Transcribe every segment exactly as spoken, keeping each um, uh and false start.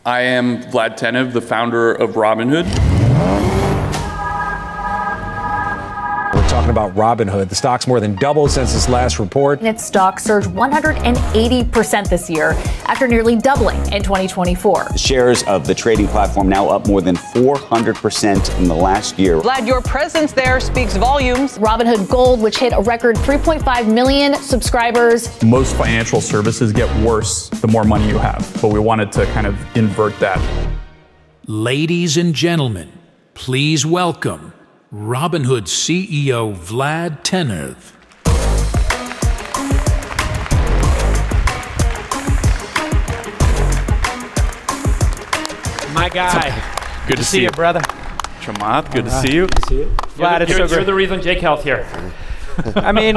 I am Vlad Tenev, the founder of Robinhood. We're talking about Robinhood. The stock's more than doubled since its last report. Its stock surged one hundred eighty percent this year after nearly doubling in twenty twenty-four. The shares of the trading platform now up more than four hundred percent in the last year. Vlad, your presence there speaks volumes. Robinhood Gold, which hit a record three point five million subscribers. Most financial services get worse the more money you have, but we wanted to kind of invert that. Ladies and gentlemen, please welcome Robinhood C E O Vlad Tenev. My guy. Good, good to see, see you, brother. Chamath, good right. to see you. Good to see you. Vlad, you're, it's you're, so you're the reason Jake Health here. I mean,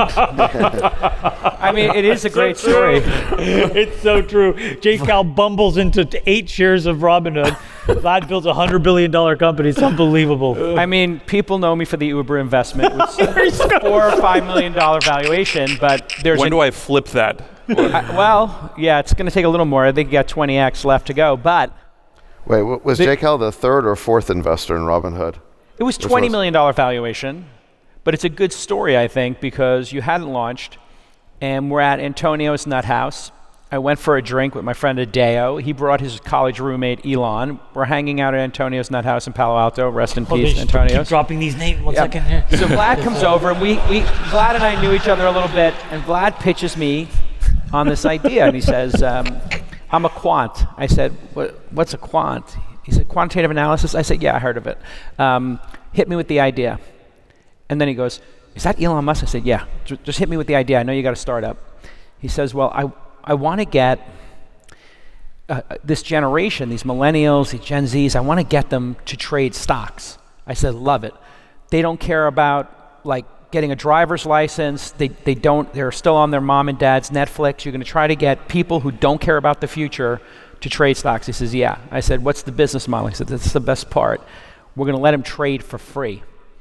I mean, it is a great so story. It's so true. Jake Cal bumbles into eight shares of Robinhood. Vlad builds a hundred billion dollar company. It's unbelievable. I mean, people know me for the Uber investment, which is four or five million dollar valuation. But there's when an, do I flip that? I, well, yeah, it's going to take a little more. I think you got twenty x left to go. But wait, was the, Jake Cal the third or fourth investor in Robinhood? It was twenty million dollar valuation. But it's a good story, I think, because you hadn't launched, and we're at Antonio's Nut House. I went for a drink with my friend Adeo. He brought his college roommate, Elon. We're hanging out at Antonio's Nut House in Palo Alto. Rest in oh, peace, Antonio's. Keep dropping these names. One yeah. second here. So Vlad comes over, and we, we, Vlad and I knew each other a little bit, and Vlad pitches me on this idea, and he says, um, I'm a quant. I said, what, what's a quant? He said, quantitative analysis? I said, yeah, I heard of it. Um, hit me with the idea. And then he goes, is that Elon Musk? I said, yeah, J- just hit me with the idea. I know you got a startup. He says, well, I I want to get uh, this generation, these millennials, these Gen Zs, I want to get them to trade stocks. I said, love it. They don't care about like getting a driver's license. They they don't, they're still on their mom and dad's Netflix. You're going to try to get people who don't care about the future to trade stocks. He says, yeah. I said, what's the business model? He said, that's the best part. We're going to let them trade for free.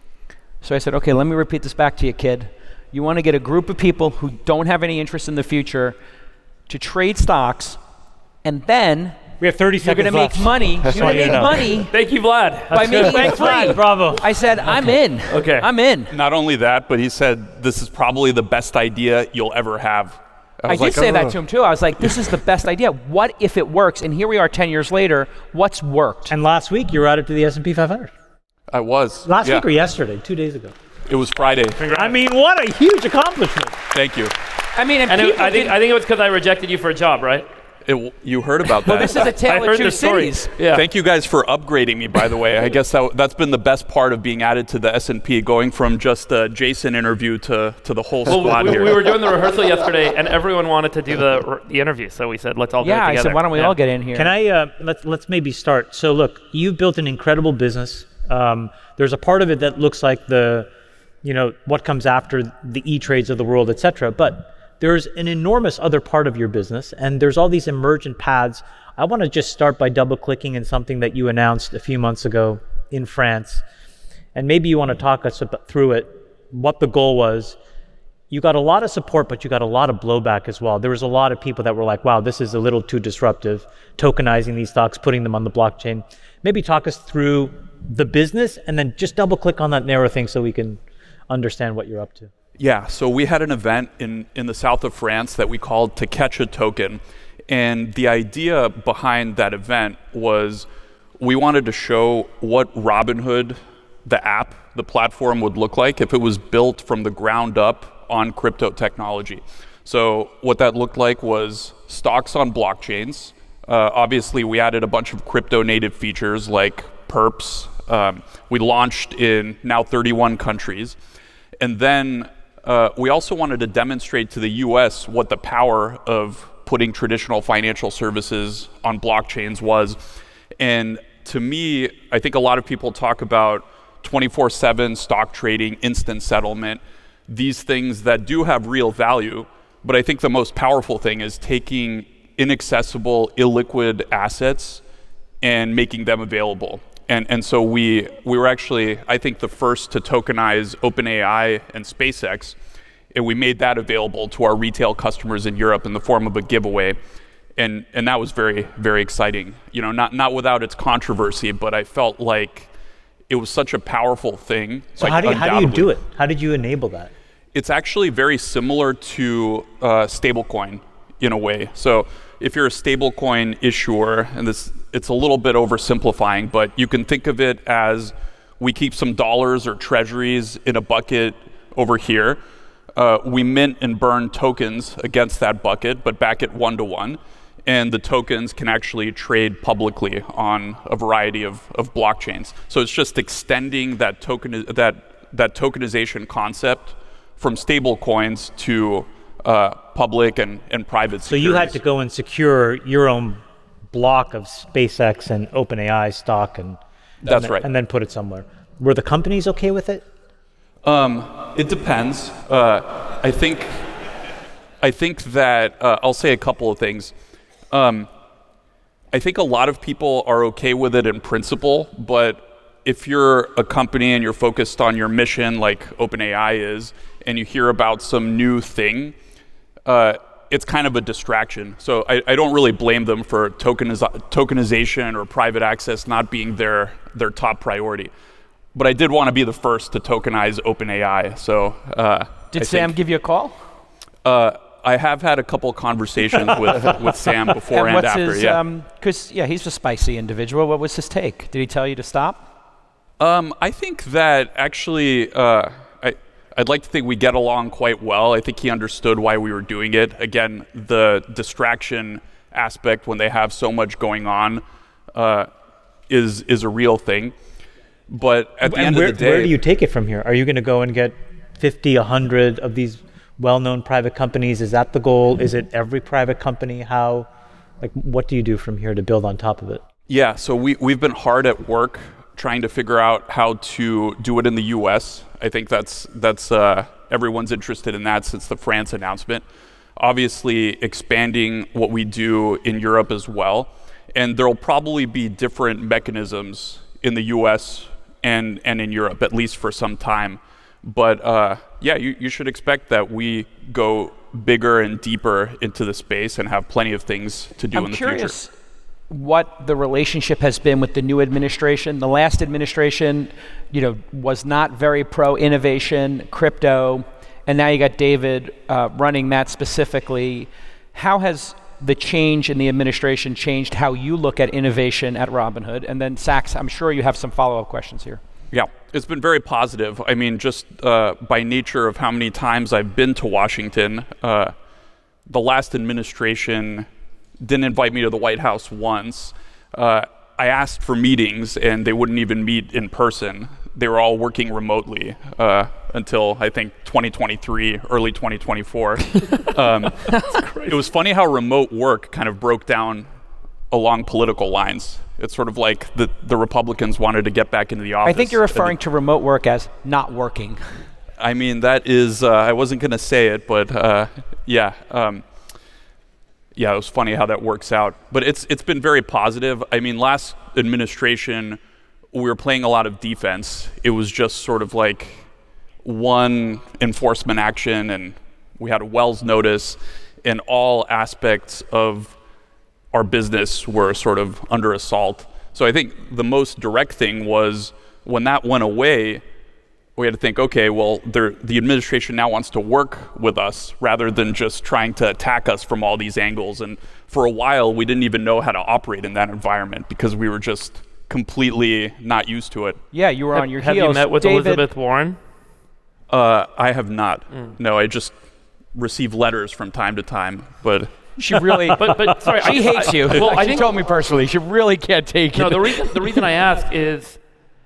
So I said, okay, let me repeat this back to you, kid. You want to get a group of people who don't have any interest in the future to trade stocks, and then we have thirty you're seconds going to make money. You're going to make money. Thank you, Vlad. By making Thanks, it free. Vlad. Bravo. I said, I'm in. Okay. I'm in. Not only that, but he said, this is probably the best idea you'll ever have. I, I did like, say oh. that to him, too. I was like, this is the best idea. What if it works? And here we are ten years later. What's worked? And last week, you were added to the S and P five hundred. I was. Last yeah. week or yesterday? Two days ago. It was Friday. Congrats. I mean, what a huge accomplishment. Thank you. I mean, and, and it, I think did, I think it was because I rejected you for a job, right? It, you heard about that. Well, this is a tale I of two cities. Yeah. Thank you guys for upgrading me, by the way. I guess that, that's been the best part of being added to the S and P, going from just a Jason interview to, to the whole well, squad we, here. We were doing the rehearsal yesterday, and everyone wanted to do the the interview, so we said, let's all yeah, do it together. I said, why don't we yeah. all get in here? Can I, uh, let's, let's maybe start. So look, you've built an incredible business. Um, there's a part of it that looks like the, you know, what comes after the E-Trades of the world, et cetera. But there's an enormous other part of your business, and there's all these emergent paths. I want to just start by double-clicking in something that you announced a few months ago in France. And maybe you want to talk us about, through it, what the goal was. You got a lot of support, but you got a lot of blowback as well. There was a lot of people that were like, wow, this is a little too disruptive, tokenizing these stocks, putting them on the blockchain. Maybe talk us through the business, and then just double-click on that narrow thing so we can understand what you're up to. Yeah, so we had an event in, in the south of France that we called To Catch a Token. And the idea behind that event was we wanted to show what Robinhood, the app, the platform would look like if it was built from the ground up on crypto technology. So what that looked like was stocks on blockchains. Uh, obviously, we added a bunch of crypto native features like perps. Um, we launched in now thirty-one countries. And then Uh, we also wanted to demonstrate to the U S what the power of putting traditional financial services on blockchains was. And to me, I think a lot of people talk about twenty-four seven stock trading, instant settlement, these things that do have real value. But I think the most powerful thing is taking inaccessible, illiquid assets and making them available. And and so we we were actually, I think, the first to tokenize OpenAI and SpaceX, and we made that available to our retail customers in Europe in the form of a giveaway. and and that was very very exciting. You know, not not without its controversy, but I felt like it was such a powerful thing. So like, how do you, how do you do it? How did you enable that? It's actually very similar to uh, stablecoin in a way. So if you're a stablecoin issuer, and this it's a little bit oversimplifying, but you can think of it as we keep some dollars or treasuries in a bucket over here. Uh, we mint and burn tokens against that bucket, but back at one to one. And the tokens can actually trade publicly on a variety of, of blockchains. So it's just extending that token that that tokenization concept from stable coins to uh, public and, and private So securities. you had to go and secure your own block of SpaceX and OpenAI stock and That's and then, right. and then put it somewhere. Were the companies okay with it? Um, it depends. Uh, I think I think that uh, I'll say a couple of things. Um, I think a lot of people are okay with it in principle, but if you're a company and you're focused on your mission like OpenAI is, and you hear about some new thing, uh, it's kind of a distraction. So I, I don't really blame them for tokeniz- tokenization or private access not being their their top priority. But I did want to be the first to tokenize OpenAI. So uh, did I Sam think, give you a call? Uh, I have had a couple conversations with, with Sam before and, and what's after. His, yeah, because um, yeah, he's a spicy individual. What was his take? Did he tell you to stop? Um, I think that actually, uh, I, I'd like to think we get along quite well. I think he understood why we were doing it. Again, the distraction aspect when they have so much going on uh, is is a real thing. But at the and end where, of the day, where do you take it from here? Are you going to go and get fifty, one hundred of these well-known private companies? Is that the goal? Is it every private company? How, like, what do you do from here to build on top of it? Yeah, so we, we've been hard at work trying to figure out how to do it in the U S. I think that's that's uh, everyone's interested in that since the France announcement. Obviously, expanding what we do in Europe as well. And there'll probably be different mechanisms in the U S and, and in Europe, at least for some time. But uh, yeah, you, you should expect that we go bigger and deeper into the space and have plenty of things to do I'm in the curious future. What the relationship has been with the new administration. The last administration, you know, was not very pro innovation, crypto, and now you got David uh, running that specifically. How has the change in the administration changed how you look at innovation at Robinhood? And then Sachs, I'm sure you have some follow-up questions here. Yeah, it's been very positive. I mean, just uh, by nature of how many times I've been to Washington, uh, the last administration didn't invite me to the White House once. Uh, I asked for meetings, and they wouldn't even meet in person. They were all working remotely uh, until, I think, twenty twenty-three, early twenty twenty-four. um, it was funny how remote work kind of broke down along political lines. It's sort of like the, the Republicans wanted to get back into the office. I think you're referring to remote work as not working. I mean, that is, uh, I wasn't going to say it, but uh, yeah. Um, yeah, it was funny how that works out. But it's it's been very positive. I mean, last administration, we were playing a lot of defense. It was just sort of like one enforcement action, and we had a Wells notice, and all aspects of our business were sort of under assault. So I think the most direct thing was when that went away, we had to think, okay, well, the administration now wants to work with us rather than just trying to attack us from all these angles. And for a while, we didn't even know how to operate in that environment because we were just completely not used to it. Yeah, you were have, on your have heels. Have you met with David, Elizabeth Warren? Uh, I have not. Mm. No, I just receive letters from time to time, but... She really, but, but sorry, she I, hates I, you. Well, I she think, told me personally, she really can't take no, it. the reason the reason I ask is,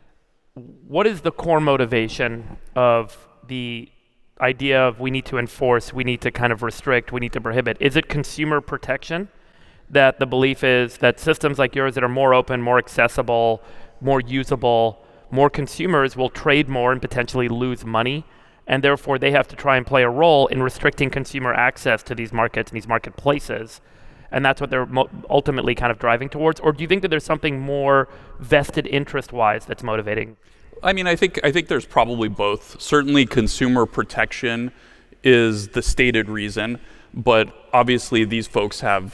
what is the core motivation of the idea of we need to enforce, we need to kind of restrict, we need to prohibit? Is it consumer protection? That the belief is that systems like yours that are more open, more accessible, more usable, more consumers will trade more and potentially lose money, and therefore they have to try and play a role in restricting consumer access to these markets and these marketplaces, and that's what they're mo- ultimately kind of driving towards? Or do you think that there's something more vested interest-wise that's motivating? I mean, I think I think there's probably both. Certainly consumer protection is the stated reason, but obviously these folks have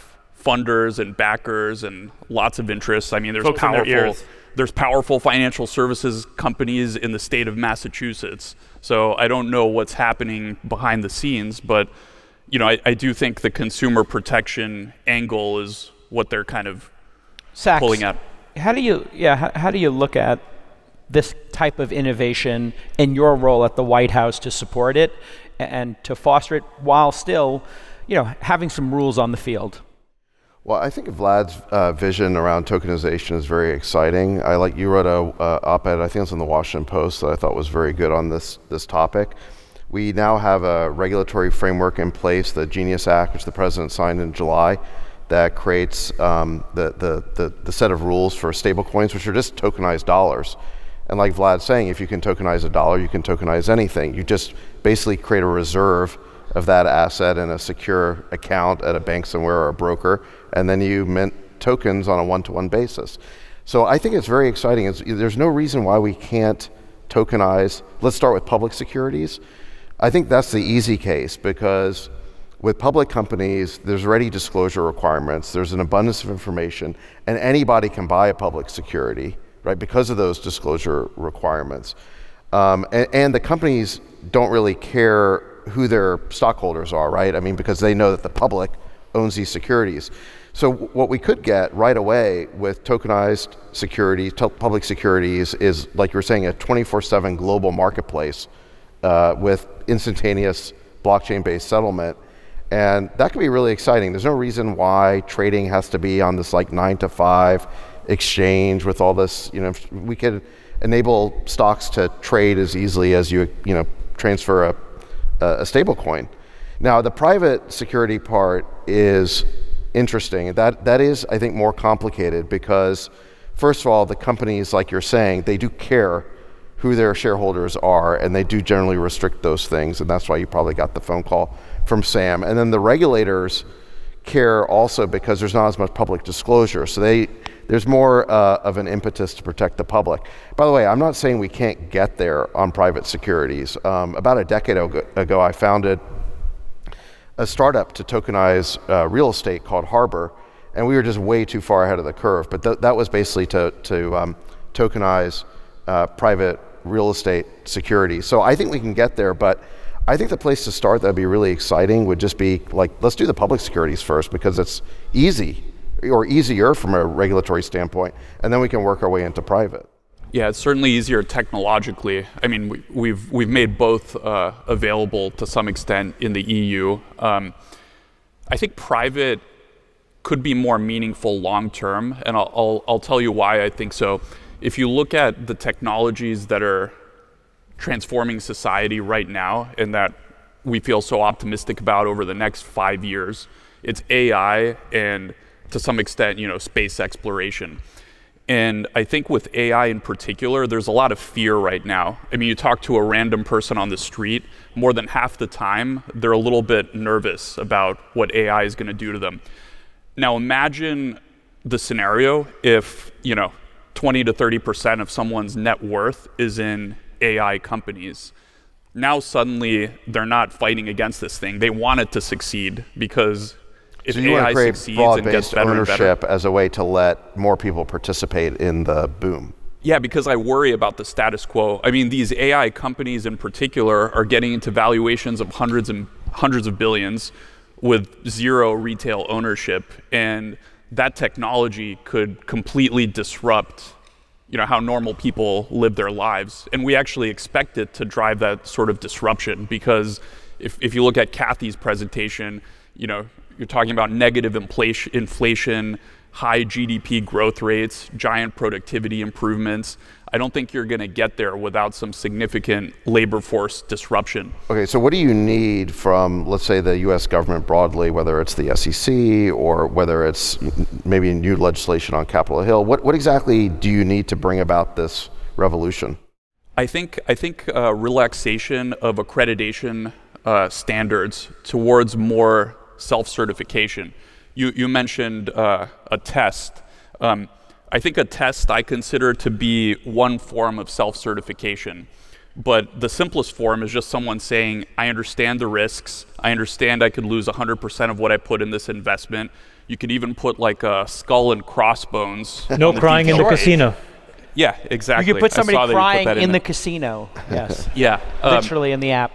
funders and backers and lots of interests. I mean, there's Folks in their powerful ears. there's powerful financial services companies in the state of Massachusetts. So I don't know what's happening behind the scenes, but you know, I, I do think the consumer protection angle is what they're kind of Sachs, pulling at. How do you, yeah, how, how do you look at this type of innovation and your role at the White House to support it and to foster it while still, you know, having some rules on the field? Well, I think Vlad's uh, vision around tokenization is very exciting. I like you wrote a uh, op-ed, I think it was in the Washington Post, that I thought was very good on this this topic. We now have a regulatory framework in place, the Genius Act, which the president signed in July, that creates um, the, the, the, the set of rules for stablecoins, which are just tokenized dollars. And like Vlad's saying, if you can tokenize a dollar, you can tokenize anything. You just basically create a reserve of that asset in a secure account at a bank somewhere or a broker, and then you mint tokens on a one-to-one basis. So I think it's very exciting. It's, there's no reason why we can't tokenize. Let's start with public securities. I think that's the easy case, because with public companies, there's already disclosure requirements, there's an abundance of information, and anybody can buy a public security, right, because of those disclosure requirements. Um, and, and the companies don't really care who their stockholders are, right? I mean, because they know that the public owns these securities. So w- what we could get right away with tokenized securities, to- public securities, is, like you were saying, a twenty-four seven global marketplace uh, with instantaneous blockchain-based settlement. And that could be really exciting. There's no reason why trading has to be on this like nine to five exchange with all this, you know, we could enable stocks to trade as easily as you, you know, transfer a, a stable coin. Now, the private security part is interesting. That that is, I think, more complicated because, first of all, the companies, like you're saying, they do care who their shareholders are, and they do generally restrict those things, and that's why you probably got the phone call from Sam. And then the regulators care also because there's not as much public disclosure, so they there's more uh, of an impetus to protect the public. By the way, I'm not saying we can't get there on private securities. Um, about a decade ago, I founded a startup to tokenize uh, real estate called Harbor, and we were just way too far ahead of the curve. But th- that was basically to, to um, tokenize uh, private real estate securities. So I think we can get there, but I think the place to start that would be really exciting would just be like, let's do the public securities first because it's easy, or easier from a regulatory standpoint, and then we can work our way into private. Yeah, it's certainly easier technologically. I mean, we, we've we've made both uh, available to some extent in the E U. Um, I think private could be more meaningful long term, and I'll, I'll I'll tell you why I think so. If you look at the technologies that are transforming society right now, and that we feel so optimistic about over the next five years, it's A I and, to some extent, you know, space exploration. And I think with A I in particular, there's a lot of fear right now. I mean, you talk to a random person on the street, more than half the time, they're a little bit nervous about what A I is going to do to them. Now, imagine the scenario if, you know, twenty to thirty percent of someone's net worth is in A I companies. Now, suddenly, they're not fighting against this thing. They want it to succeed because if so you A I want to create succeeds and gets broad-based better and ownership better, as a way to let more people participate in the boom. Yeah, because I worry about the status quo. I mean, these A I companies in particular are getting into valuations of hundreds and hundreds of billions with zero retail ownership, and that technology could completely disrupt, you know, how normal people live their lives. And we actually expect it to drive that sort of disruption, because if if you look at Kathy's presentation, you know, you're talking about negative inflation, inflation, high G D P growth rates, giant productivity improvements. I don't think you're going to get there without some significant labor force disruption. Okay, so what do you need from, let's say, the U S government broadly, whether it's the S E C or whether it's maybe new legislation on Capitol Hill? What what exactly do you need to bring about this revolution? I think I think uh, relaxation of accreditation uh, standards towards more self-certification. You you mentioned uh, a test. Um, I think a test I consider to be one form of self-certification, but the simplest form is just someone saying, I understand the risks, I understand I could lose one hundred percent of what I put in this investment. You could even put like a skull and crossbones. No crying in the casino. Yeah, exactly. You could put somebody put crying that in, in the there. casino. Yes. Yeah. um, Literally in the app.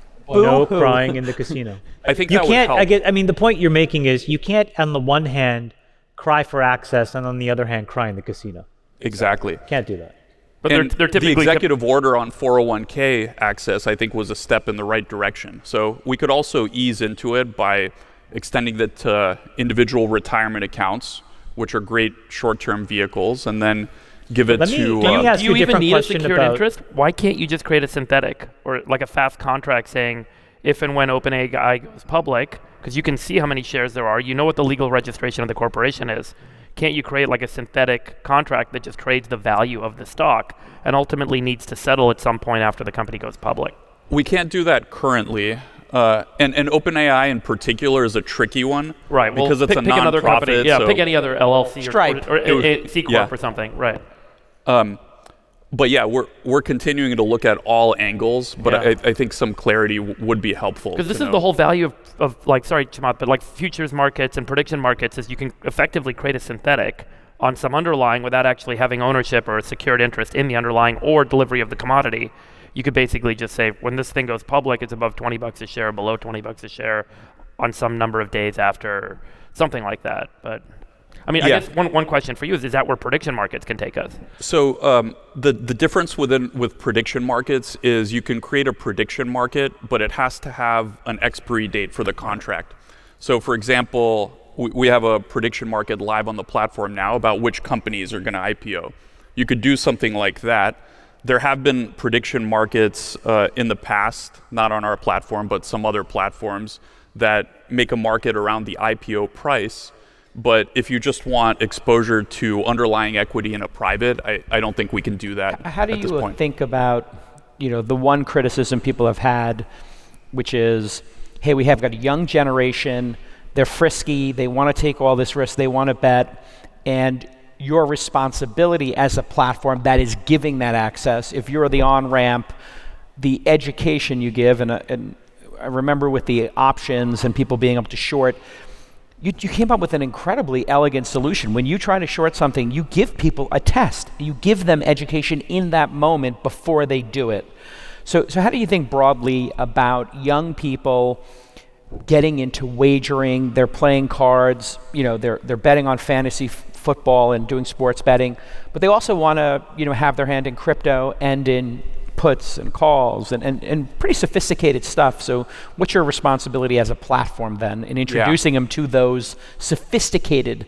No Boo-hoo. crying in the casino. I think you that would can't. help. I get. I mean, the point you're making is you can't, on the one hand, cry for access, and on the other hand, cry in the casino. Exactly. Can't do that. But they're, And they're typically the executive order on four oh one k access, I think, was a step in the right direction. So we could also ease into it by extending it to individual retirement accounts, which are great short-term vehicles, and then give it Let me- to. can you uh, ask Do you a even different need a question secured about- interest? Why can't you just create a synthetic or like a fast contract saying if and when OpenAI goes public, because you can see how many shares there are, you know what the legal registration of the corporation is. Can't you create like a synthetic contract that just trades the value of the stock and ultimately needs to settle at some point after the company goes public? We can't do that currently. Uh, and, and OpenAI in particular is a tricky one. Right. Well, because it's pick, a pick another company. nonprofit, Yeah, so- pick any other L L C or, Stripe. or, or, It was- a- a C corp yeah. or something. Right. Um, but yeah, we're we're continuing to look at all angles, but Yeah. I, I think some clarity w- would be helpful. Because this to is know. the whole value of, of like, sorry, Chamath, but like futures markets and prediction markets is you can effectively create a synthetic on some underlying without actually having ownership or a secured interest in the underlying or delivery of the commodity. You could basically just say when this thing goes public, it's above twenty bucks a share, below twenty bucks a share on some number of days after, something like that. But I mean, Yeah. I guess one, one question for you is, is that where prediction markets can take us? So um, the the difference within with prediction markets is you can create a prediction market, but it has to have an expiry date for the contract. So, for example, we, we have a prediction market live on the platform now about which companies are going to I P O. You could do something like that. There have been prediction markets uh, in the past, not on our platform, but some other platforms that make a market around the I P O price. But if you just want exposure to underlying equity in a private, I, I don't think we can do that How do at this you point. think about, you know, the one criticism people have had, which is, hey, we have got a young generation, they're frisky, they want to take all this risk, they want to bet, and your responsibility as a platform that is giving that access, if you're the on-ramp, the education you give, and, uh, and I remember with the options and people being able to short, You, you came up with an incredibly elegant solution. When you try to short something, you give people a test. You give them education in that moment before they do it. So, so how do you think broadly about young people getting into wagering? They're playing cards. You know, they're they're betting on fantasy f- football and doing sports betting, but they also want to, you know, have their hand in crypto and in puts and calls and, and, and pretty sophisticated stuff. So what's your responsibility as a platform then in introducing them to those sophisticated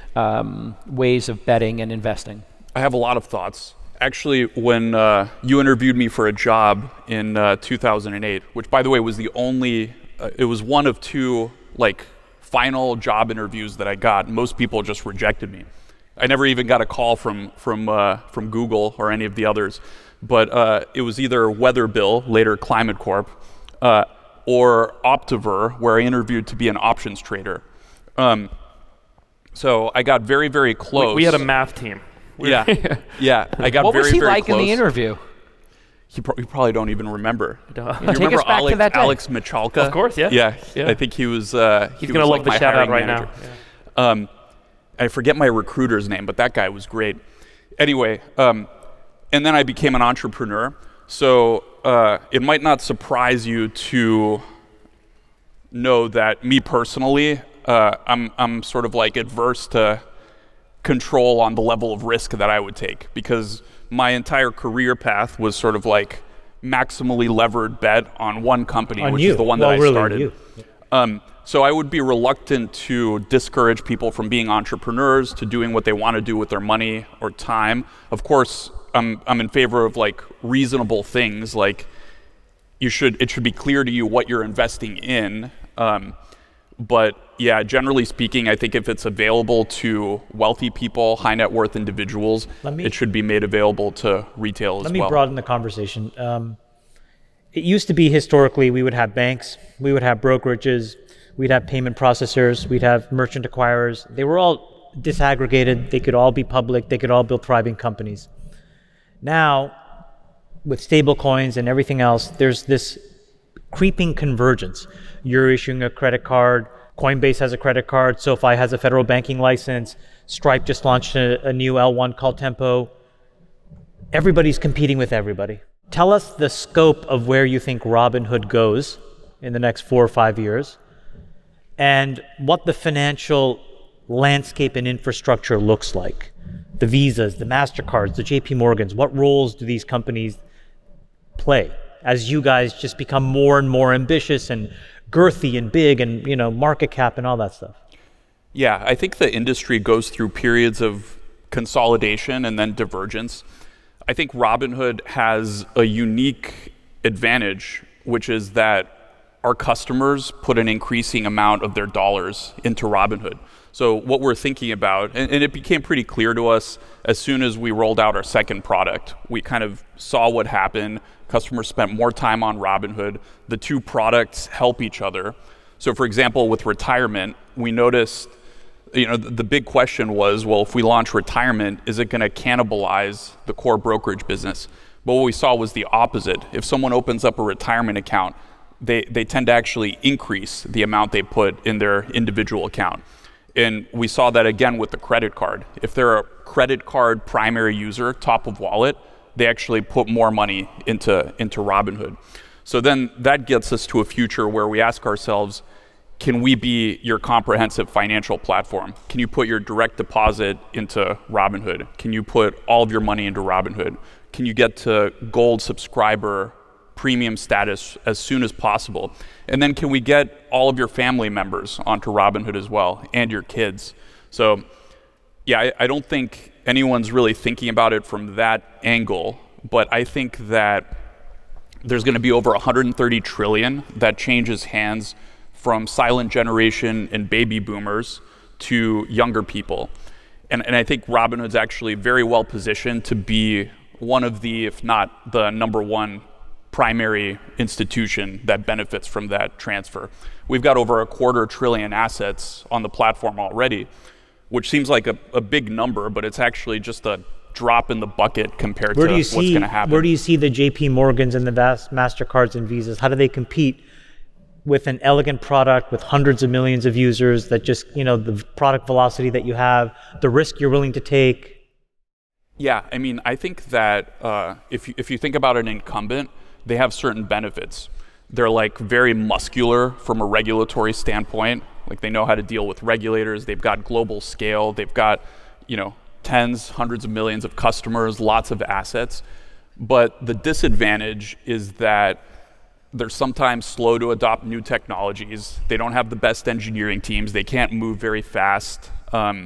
um, ways of betting and investing? I have a lot of thoughts. Actually, when uh, you interviewed me for a job in uh, two thousand eight, which by the way was the only, uh, it was one of two like final job interviews that I got. Most people just rejected me. I never even got a call from from uh, from Google or any of the others. But uh, it was either Weatherbill, later Climate Corp, uh, or Optiver, where I interviewed to be an options trader. Um, so I got very, very close. We, we had a math team. We Yeah, yeah. I got what very, was he very like close. in the interview? You, pro- you probably don't even remember. Don't. You Take remember us back to Alex, that day. Alex Michalka? Of course, yeah. Yeah, Yeah. I think he was. Uh, He's he gonna was love like the my shout out hiring right manager. now. Um, I forget my recruiter's name, but that guy was great. Anyway, um, and then I became an entrepreneur. So uh, it might not surprise you to know that me personally, uh, I'm I'm sort of like adverse to control on the level of risk that I would take, because my entire career path was sort of like maximally levered bet on one company, On which you. is the one Well, that I really, started. you. Um, so I would be reluctant to discourage people from being entrepreneurs, to doing what they want to do with their money or time. Of course, I'm I'm in favor of like reasonable things, like you should it should be clear to you what you're investing in. Um, but yeah, generally speaking, I think if it's available to wealthy people, high net worth individuals, Let me- it should be made available to retail as Let me well. broaden the conversation. Um, it used to be historically we would have banks, we would have brokerages, we'd have payment processors, we'd have merchant acquirers. They were all disaggregated. They could all be public. They could all build thriving companies. Now, with stable coins and everything else, there's this creeping convergence. You're issuing a credit card, Coinbase has a credit card. SoFi has a federal banking license. Stripe just launched a, a new L one called Tempo. Everybody's competing with everybody. Tell us the scope of where you think Robinhood goes in the next four or five years, and what the financial landscape and infrastructure looks like. The Visas, the MasterCards, the J P Morgans, what roles do these companies play as you guys just become more and more ambitious and girthy and big and, you know, market cap and all that stuff? Yeah, I think the industry goes through periods of consolidation and then divergence. I think Robinhood has a unique advantage, which is that our customers put an increasing amount of their dollars into Robinhood. So what we're thinking about, and, and it became pretty clear to us as soon as we rolled out our second product, we kind of saw what happened. Customers spent more time on Robinhood. The two products help each other. So for example, with retirement, we noticed, you know, the, the big question was, well, if we launch retirement, is it going to cannibalize the core brokerage business? But what we saw was the opposite. If someone opens up a retirement account, they, they tend to actually increase the amount they put in their individual account. And we saw that again with the credit card. If they're a credit card primary user, top of wallet, they actually put more money into, into Robinhood. So then that gets us to a future where we ask ourselves, can we be your comprehensive financial platform? Can you put your direct deposit into Robinhood? Can you put all of your money into Robinhood? Can you get to gold subscriber premium status as soon as possible? And then can we get all of your family members onto Robinhood as well, and your kids? So yeah, I, I don't think anyone's really thinking about it from that angle, but I think that there's going to be over one hundred thirty trillion that changes hands from silent generation and baby boomers to younger people. And, and I think Robinhood's actually very well positioned to be one of the, if not the number one primary institution that benefits from that transfer. We've got over a quarter trillion assets on the platform already, which seems like a, a big number, but it's actually just a drop in the bucket compared where to do you what's see, going to happen. Where do you see the J P Morgans and the vast MasterCards and Visas? How do they compete with an elegant product with hundreds of millions of users that just, you know, the product velocity that you have, the risk you're willing to take? Yeah, I mean, I think that uh, if you, if you think about an incumbent, they have certain benefits. They're like very muscular from a regulatory standpoint. Like they know how to deal with regulators. They've got global scale. They've got, you know, tens, hundreds of millions of customers, lots of assets. But the disadvantage is that they're sometimes slow to adopt new technologies. They don't have the best engineering teams. They can't move very fast. Um,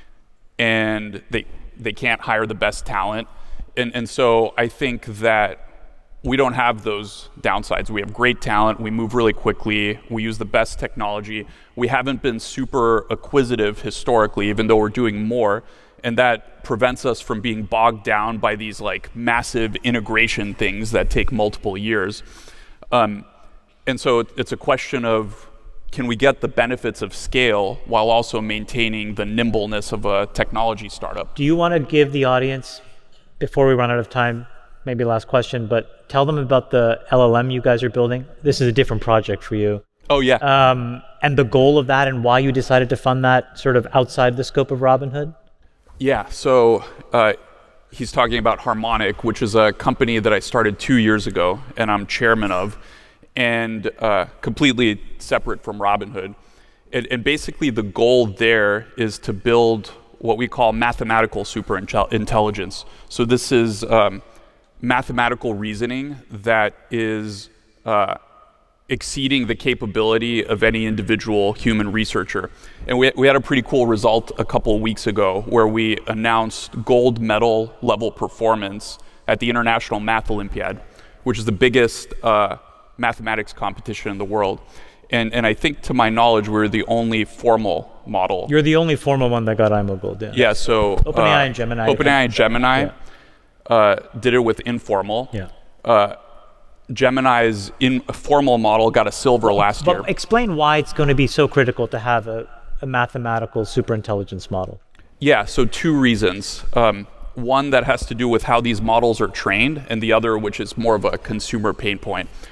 and they they can't hire the best talent. And, and so I think that we don't have those downsides. We have great talent. We move really quickly. We use the best technology. We haven't been super acquisitive historically, even though we're doing more. And that prevents us from being bogged down by these like massive integration things that take multiple years. Um, and so it, it's a question of, can we get the benefits of scale while also maintaining the nimbleness of a technology startup? Do you want to give the audience, before we run out of time, maybe last question, but tell them about the L L M you guys are building. This is a different project for you. Oh, yeah. Um, and the goal of that and why you decided to fund that sort of outside the scope of Robinhood? Yeah, so uh, he's talking about Harmonic, which is a company that I started two years ago and I'm chairman of, and uh, completely separate from Robinhood. And, and basically the goal there is to build what we call mathematical superintelligence. So this is um, mathematical reasoning that is uh, exceeding the capability of any individual human researcher. And we, we had a pretty cool result a couple of weeks ago where we announced gold medal level performance at the International Math Olympiad, which is the biggest uh, mathematics competition in the world. And, and I think to my knowledge, we're the only formal model. You're the only formal one that got I M O Gold, yeah. Yeah, so OpenAI uh, and Gemini. OpenAI and Gemini yeah. uh, did it with informal. Yeah. Uh, Gemini's in formal model got a silver last but year. Explain why it's going to be so critical to have a, a mathematical superintelligence model. Yeah, so two reasons. Um, one that has to do with how these models are trained, and the other which is more of a consumer pain point.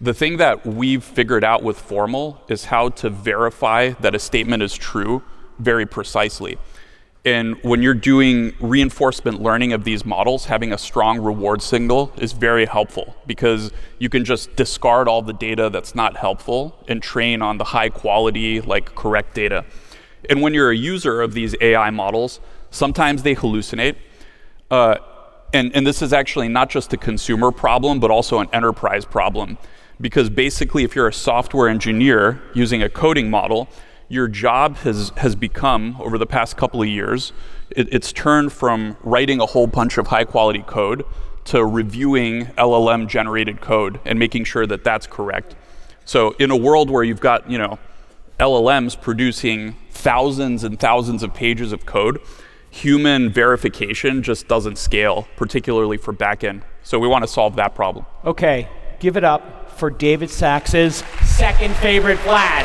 The thing that we've figured out with Formal is how to verify that a statement is true very precisely. And when you're doing reinforcement learning of these models, having a strong reward signal is very helpful, because you can just discard all the data that's not helpful and train on the high quality, like correct data. And when you're a user of these A I models, sometimes they hallucinate. Uh, and, and this is actually not just a consumer problem, but also an enterprise problem. Because basically, if you're a software engineer using a coding model, your job has, has become, over the past couple of years, it, it's turned from writing a whole bunch of high quality code to reviewing L L M generated code and making sure that that's correct. So in a world where you've got, you know, L L Ms producing thousands and thousands of pages of code, human verification just doesn't scale, particularly for backend. So we want to solve that problem. Okay, give it up for David Sachs's second favorite Vlad.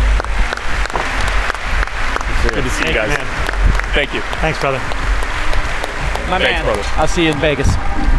Good to see you guys. Man. Thank you. Thanks, brother. My Thanks, man. brother. I'll see you in Vegas.